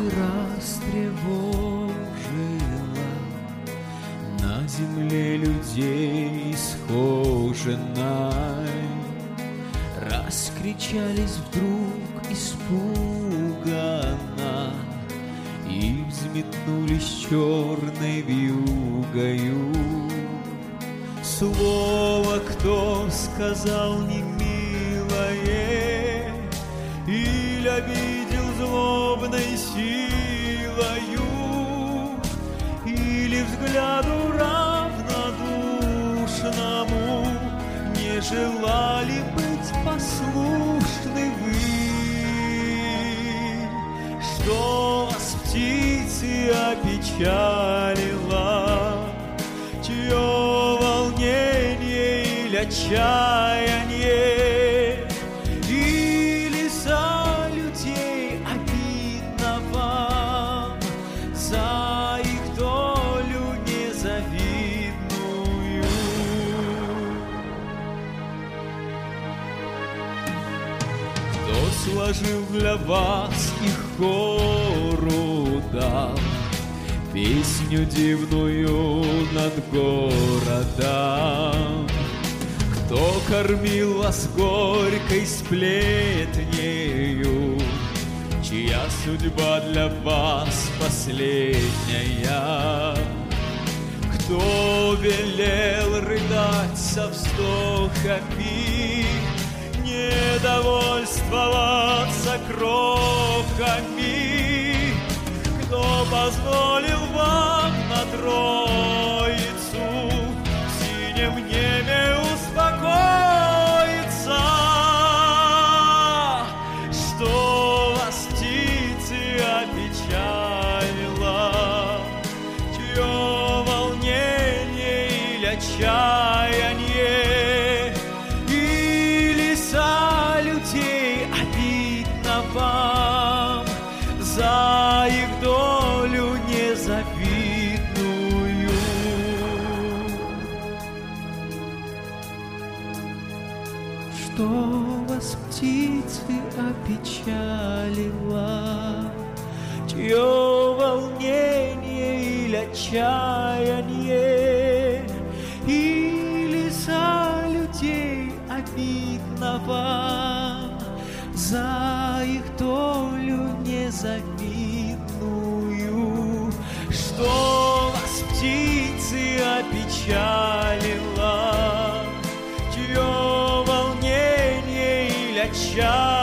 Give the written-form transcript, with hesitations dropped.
растревожила на земле людей схоженной. Раскричались вдруг испуганно и взметнулись черной вьюгою. Слово кто сказал немилое, или обидел злобной силою, или взгляду равнодушному не желали быть послушны вы. Что вас, птицы, опечалило, чье волнение или отчаяние, или за людей обидно вам, за их долю незавидную? Кто сложил для вас их хору дал, песню дивную над городом? Кто кормил вас горькой сплетнею, чья судьба для вас последняя? Кто велел рыдать со вздохами, недовольствоваться крохами? Кто позволил вам на Троицу в синем небе успокоиться? Что вас, птицы, опечалило, чье волнение или отчаяние, или за людей обидно вам, за их долю незавидную? Что вас, птицы, опечалило, чье волнение или отчаяние, или за людей обидно вам, за их долю незавидную? Что вас, птицы, опечалило, чье волнение или отчаяние,